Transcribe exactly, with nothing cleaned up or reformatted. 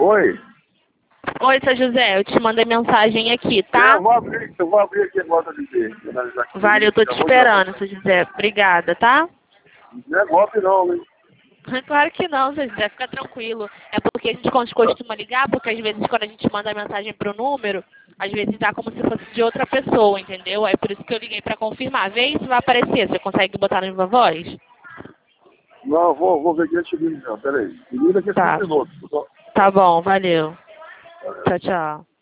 Oi? Oi, seu José, eu te mandei mensagem aqui, É, tá? eu vou abrir, eu vou abrir aqui agora pra dizer. Vale, eu tô te esperando, seu José. Obrigada, tá? Não é golpe não, né? Claro que não, seu José, fica tranquilo. É porque a gente costuma ligar, porque às vezes quando a gente manda a mensagem pro número, às vezes dá como se fosse de outra pessoa, entendeu? É por isso que eu liguei pra confirmar. Vê se vai aparecer, você consegue botar no Viva Voz? Não, eu vou, vou ver aqui antes de mim, não, peraí. Me liga aqui Tá. cinco minutos. Tá bom, valeu. Tchau, tchau.